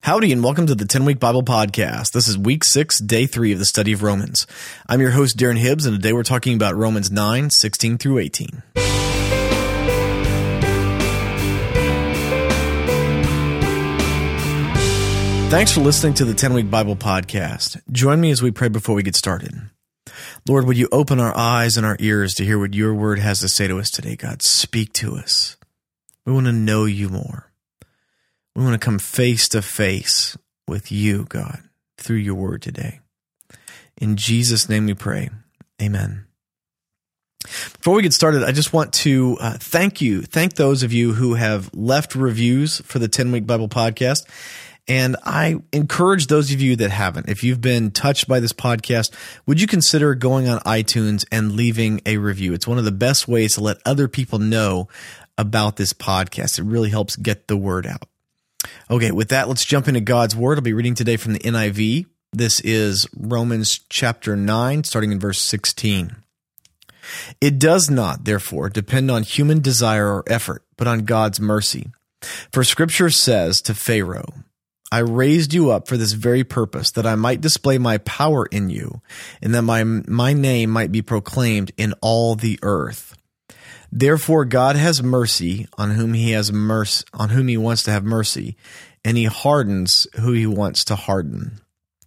Howdy and welcome to the 10-Week Bible Podcast. This is Week 6, Day 3 of the study of Romans. I'm your host, Darren Hibbs, and today we're talking about Romans 9, 16 through 18. Thanks for listening to the 10-Week Bible Podcast. Join me as we pray before we get started. Lord, would you open our eyes and our ears to hear what your word has to say to us today, God? Speak to us. We want to know you more. We want to come face to face with you, God, through your word today. In Jesus' name we pray. Amen. Before we get started, I just want to thank those of you who have left reviews for the 10-Week Bible Podcast. And I encourage those of you that haven't, if you've been touched by this podcast, would you consider going on iTunes and leaving a review? It's one of the best ways to let other people know about this podcast. It really helps get the word out. Okay, with that, let's jump into God's Word. I'll be reading today from the NIV. This is Romans chapter 9, starting in verse 16. It does not, therefore, depend on human desire or effort, but on God's mercy. For Scripture says to Pharaoh, I raised you up for this very purpose, that I might display my power in you, and that my name might be proclaimed in all the earth. Therefore, God has mercy on whom he wants to have mercy, and he hardens who he wants to harden.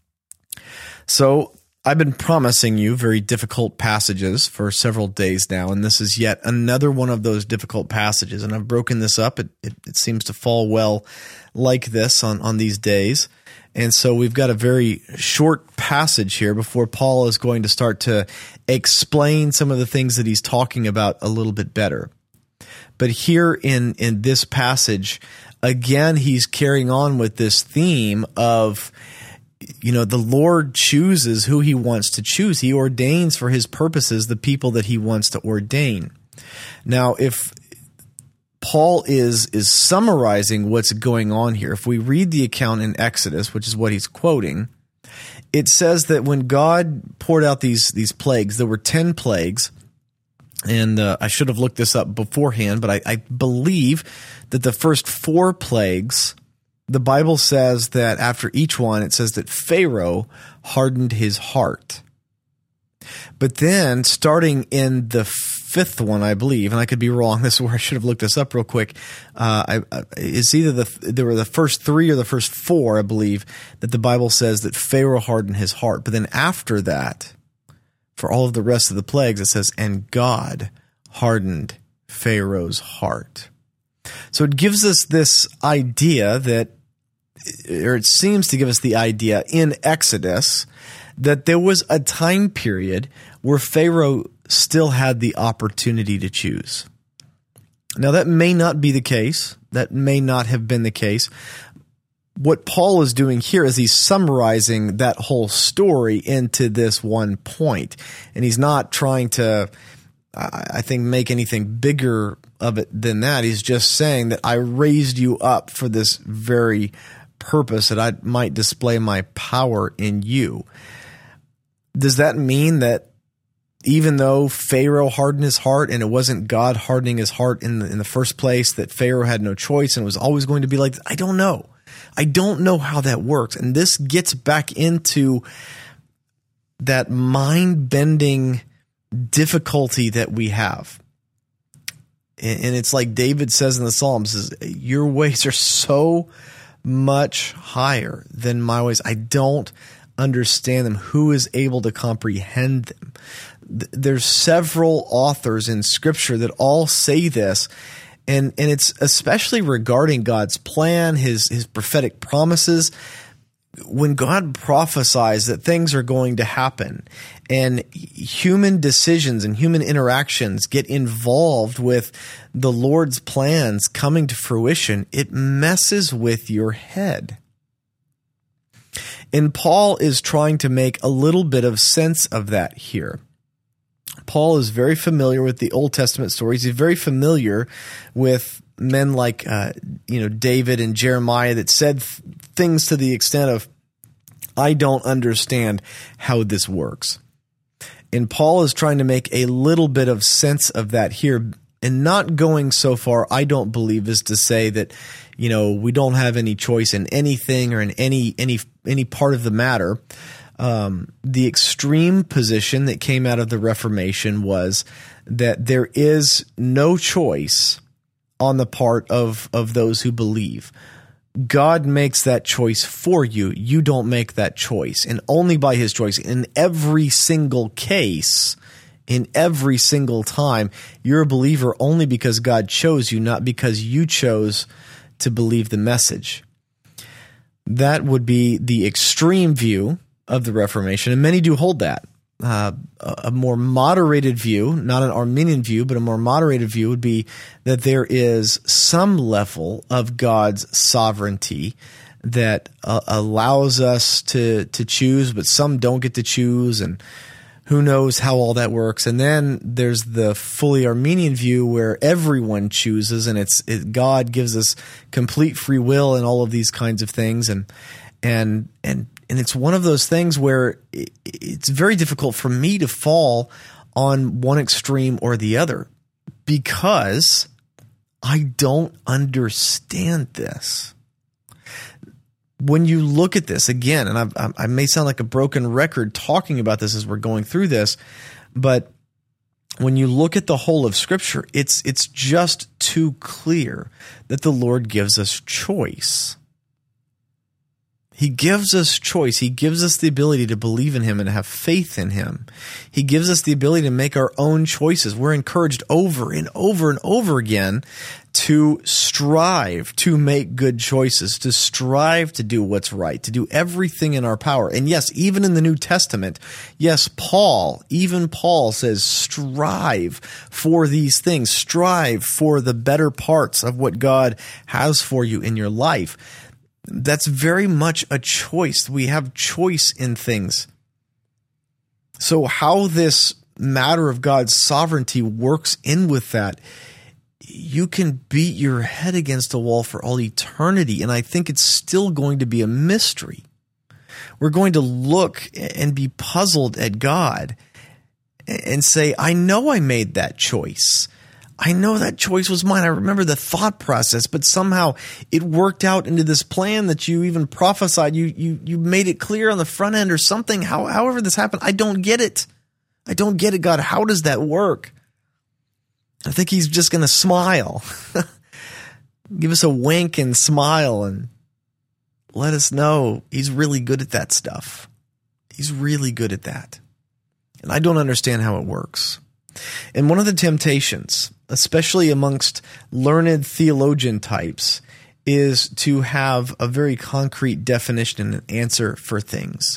So, I've been promising you very difficult passages for several days now, and this is yet another one of those difficult passages, and I've broken this up. It seems to fall well like this on these days. And so we've got a very short passage here before Paul is going to start to explain some of the things that he's talking about a little bit better. But here in this passage, again, he's carrying on with this theme of, the Lord chooses who he wants to choose. He ordains for his purposes the people that he wants to ordain. Now, if Paul is summarizing what's going on here, if we read the account in Exodus, which is what he's quoting, it says that when God poured out these plagues, there were 10 plagues, and I should have looked this up beforehand, but I believe that the first 4 plagues, the Bible says that after each one, it says that Pharaoh hardened his heart. But then, starting in the 5th one, I believe, and I could be wrong, this is where I should have looked this up real quick, it's either there were the first 3 or the first 4, I believe, that the Bible says that Pharaoh hardened his heart. But then after that, for all of the rest of the plagues, it says, and God hardened Pharaoh's heart. So it gives us this idea or it seems to give us the idea in Exodus that there was a time period where Pharaoh still had the opportunity to choose. Now, that may not be the case. That may not have been the case. What Paul is doing here is he's summarizing that whole story into this one point. And he's not trying to, I think, make anything bigger of it than that. He's just saying that I raised you up for this very purpose, that I might display my power in you. Does that mean that even though Pharaoh hardened his heart and it wasn't God hardening his heart in the first place, that Pharaoh had no choice and it was always going to be like this? I don't know. I don't know how that works. And this gets back into that mind-bending difficulty that we have. And it's like David says in the Psalms, your ways are so much higher than my ways. I don't understand them. Who is able to comprehend them? There's several authors in Scripture that all say this, and it's especially regarding God's plan, his prophetic promises. When God prophesies that things are going to happen and human decisions and human interactions get involved with the Lord's plans coming to fruition, it messes with your head. And Paul is trying to make a little bit of sense of that here. Paul is very familiar with the Old Testament stories. He's very familiar with men like David and Jeremiah that said things to the extent of, I don't understand how this works. And Paul is trying to make a little bit of sense of that here not going so far, I don't believe, is to say that, we don't have any choice in anything or in any part of the matter. The extreme position that came out of the Reformation was that there is no choice on the part of those who believe. God makes that choice for you. You don't make that choice, and only by his choice. In every single case, in every single time, you're a believer only because God chose you, not because you chose to believe the message. That would be the extreme view of the Reformation, and many do hold that. A more moderated view, not an Arminian view, but a more moderated view would be that there is some level of God's sovereignty that allows us to choose, but some don't get to choose, and who knows how all that works. And then there's the fully Arminian view where everyone chooses, and God gives us complete free will and all of these kinds of things, and it's one of those things where it's very difficult for me to fall on one extreme or the other because I don't understand this. When you look at this again, and I may sound like a broken record talking about this as we're going through this, but when you look at the whole of Scripture, it's just too clear that the Lord gives us choice. He gives us choice. He gives us the ability to believe in him and have faith in him. He gives us the ability to make our own choices. We're encouraged over and over and over again to strive to make good choices, to strive to do what's right, to do everything in our power. And yes, even in the New Testament, yes, even Paul says, strive for these things, strive for the better parts of what God has for you in your life. That's very much a choice. We have choice in things. So how this matter of God's sovereignty works in with that, you can beat your head against a wall for all eternity, and I think it's still going to be a mystery. We're going to look and be puzzled at God and say, I know I made that choice. I know that choice was mine. I remember the thought process, but somehow it worked out into this plan that you even prophesied. You made it clear on the front end or something. However this happened, I don't get it. I don't get it, God. How does that work? I think he's just going to smile. Give us a wink and smile and let us know he's really good at that stuff. He's really good at that. And I don't understand how it works. And one of the temptations, especially amongst learned theologian types, is to have a very concrete definition and an answer for things.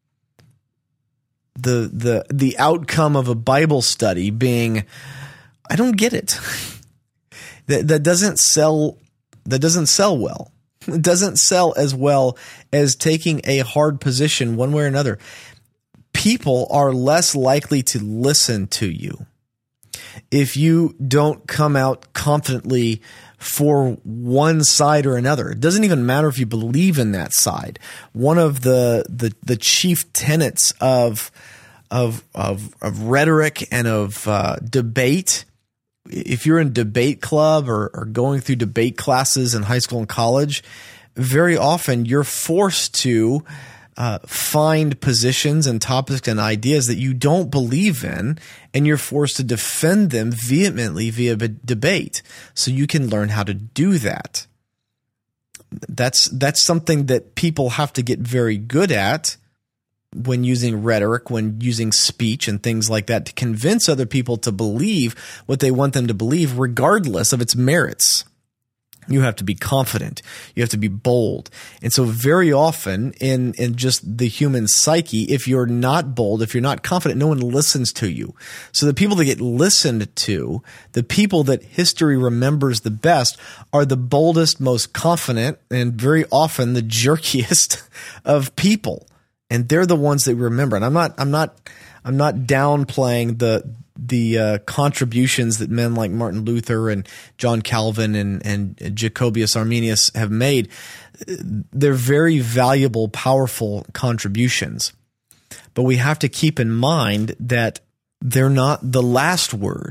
The outcome of a Bible study being, I don't get it. That doesn't sell well. It doesn't sell as well as taking a hard position one way or another. People are less likely to listen to you if you don't come out confidently for one side or another. It doesn't even matter if you believe in that side. One of the chief tenets of rhetoric and of debate, if you're in debate club or going through debate classes in high school and college, very often you're forced to find positions and topics and ideas that you don't believe in, and you're forced to defend them vehemently via debate so you can learn how to do that. That's something that people have to get very good at when using rhetoric, when using speech and things like that to convince other people to believe what they want them to believe, regardless of its merits. You have to be confident. You have to be bold. And so very often in just the human psyche, if you're not bold, if you're not confident, no one listens to you. So the people that get listened to, the people that history remembers the best, are the boldest, most confident, and very often the jerkiest of people. And they're the ones that we remember. And I'm not downplaying the contributions that men like Martin Luther and John Calvin and Jacobius Arminius have made. They're very valuable, powerful contributions. But we have to keep in mind that they're not the last word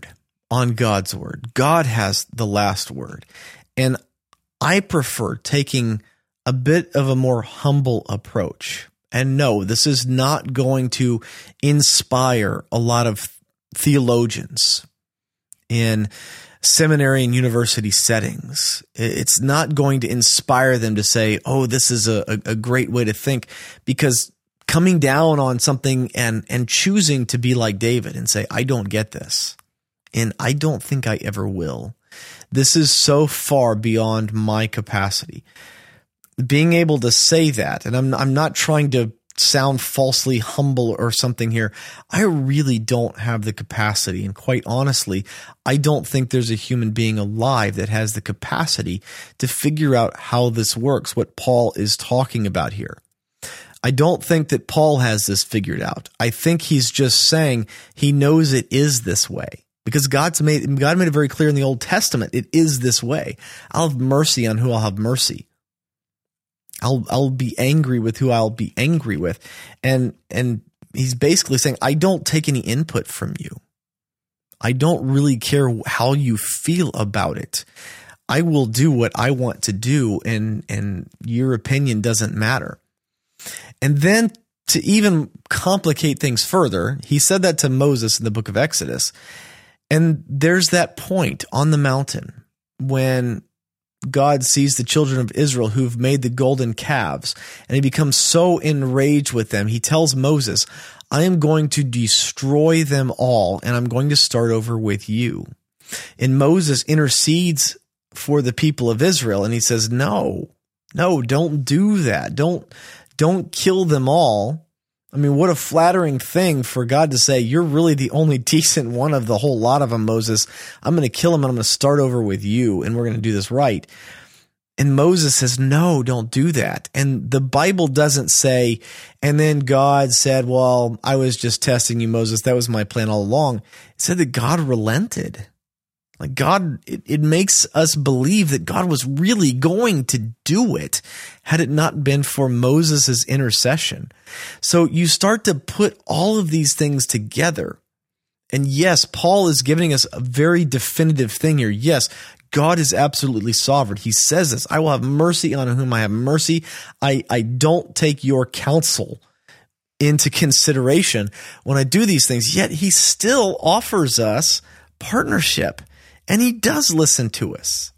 on God's word. God has the last word. And I prefer taking a bit of a more humble approach. And no, this is not going to inspire a lot of theologians in seminary and university settings. It's not going to inspire them to say, oh, this is a great way to think, because coming down on something and choosing to be like David and say, I don't get this, and I don't think I ever will. This is so far beyond my capacity. Being able to say that, and I'm not trying to sound falsely humble or something here. I really don't have the capacity. And quite honestly, I don't think there's a human being alive that has the capacity to figure out how this works, what Paul is talking about here. I don't think that Paul has this figured out. I think he's just saying he knows it is this way, because God made it very clear in the Old Testament. It is this way. I'll have mercy on who I'll have mercy. I'll be angry with who I'll be angry with. And he's basically saying, I don't take any input from you. I don't really care how you feel about it. I will do what I want to do, and your opinion doesn't matter. And then to even complicate things further, he said that to Moses in the book of Exodus. And there's that point on the mountain when God sees the children of Israel who've made the golden calves, and he becomes so enraged with them. He tells Moses, I am going to destroy them all, and I'm going to start over with you. And Moses intercedes for the people of Israel, and he says, no, don't do that. Don't kill them all. I mean, what a flattering thing for God to say, you're really the only decent one of the whole lot of them, Moses. I'm going to kill them and I'm going to start over with you, and we're going to do this right. And Moses says, no, don't do that. And the Bible doesn't say, and then God said, well, I was just testing you, Moses. That was my plan all along. It said that God relented. Like God, it makes us believe that God was really going to do it had it not been for Moses' intercession. So you start to put all of these things together. And yes, Paul is giving us a very definitive thing here. Yes, God is absolutely sovereign. He says this, I will have mercy on whom I have mercy. I don't take your counsel into consideration when I do these things, yet he still offers us partnership. And he does listen to us.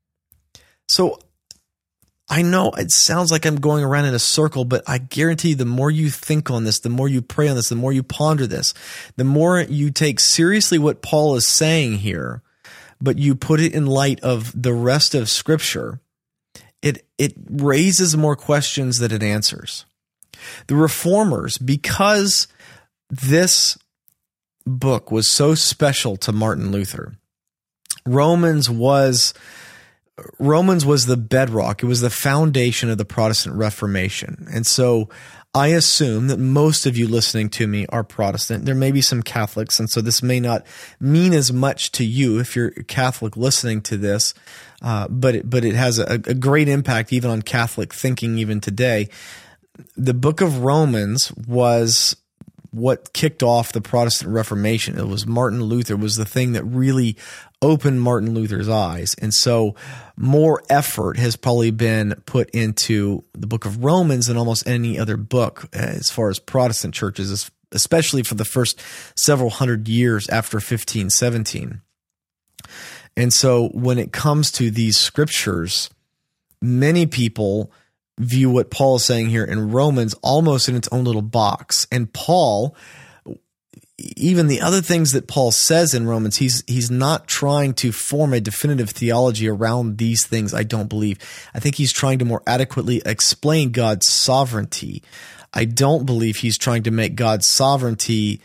So I know it sounds like I'm going around in a circle, but I guarantee the more you think on this, the more you pray on this, the more you ponder this, the more you take seriously what Paul is saying here, but you put it in light of the rest of Scripture, it raises more questions than it answers. The Reformers, because this book was so special to Martin Luther, Romans was the bedrock. It was the foundation of the Protestant Reformation. And so I assume that most of you listening to me are Protestant. There may be some Catholics, and so this may not mean as much to you if you're Catholic listening to this, but it has a great impact even on Catholic thinking even today. The book of Romans was what kicked off the Protestant Reformation. It was Martin Luther was the thing that really opened Martin Luther's eyes. And so more effort has probably been put into the book of Romans than almost any other book as far as Protestant churches, especially for the first several hundred years after 1517. And so when it comes to these scriptures, many people view what Paul is saying here in Romans almost in its own little box. And Paul, even the other things that Paul says in Romans, he's not trying to form a definitive theology around these things, I don't believe. I think he's trying to more adequately explain God's sovereignty. I don't believe he's trying to make God's sovereignty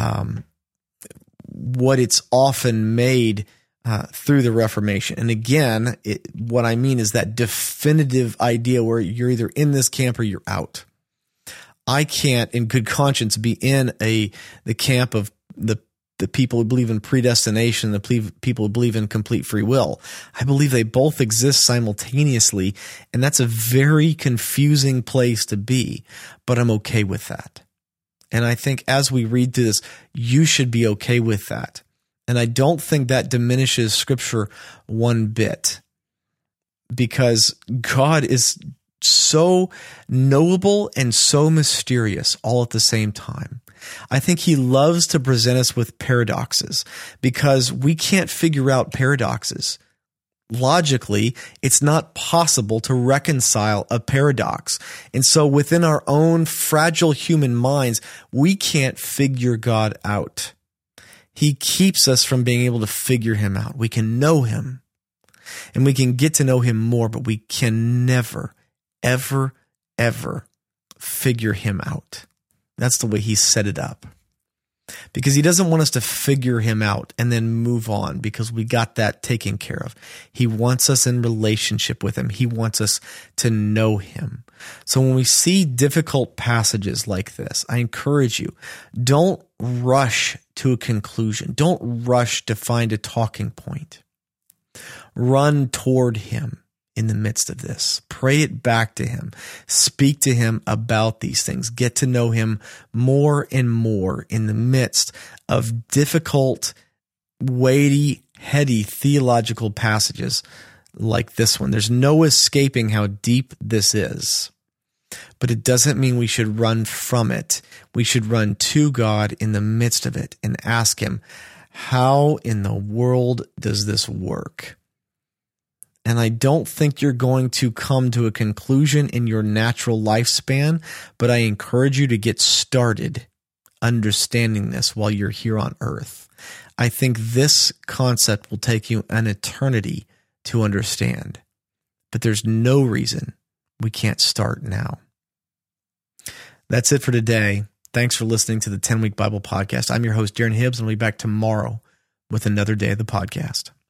what it's often made through the Reformation. And again, what I mean is that definitive idea where you're either in this camp or you're out. I can't, in good conscience, be in the camp of the people who believe in predestination, the people who believe in complete free will. I believe they both exist simultaneously, and that's a very confusing place to be, but I'm okay with that. And I think as we read through this, you should be okay with that. And I don't think that diminishes Scripture one bit, because God is so knowable and so mysterious all at the same time. I think he loves to present us with paradoxes because we can't figure out paradoxes. Logically, it's not possible to reconcile a paradox. And so within our own fragile human minds, we can't figure God out. He keeps us from being able to figure him out. We can know him and we can get to know him more, but we can never, ever, ever figure him out. That's the way he set it up. Because he doesn't want us to figure him out and then move on because we got that taken care of. He wants us in relationship with him. He wants us to know him. So when we see difficult passages like this, I encourage you, don't rush to a conclusion. Don't rush to find a talking point. Run toward him in the midst of this. Pray it back to him. Speak to him about these things. Get to know him more and more in the midst of difficult, weighty, heady theological passages like this one. There's no escaping how deep this is. But it doesn't mean we should run from it. We should run to God in the midst of it and ask him, how in the world does this work? And I don't think you're going to come to a conclusion in your natural lifespan, but I encourage you to get started understanding this while you're here on earth. I think this concept will take you an eternity to understand, but there's no reason we can't start now. That's it for today. Thanks for listening to the 10-Week Bible Podcast. I'm your host, Darren Hibbs, and I'll be back tomorrow with another day of the podcast.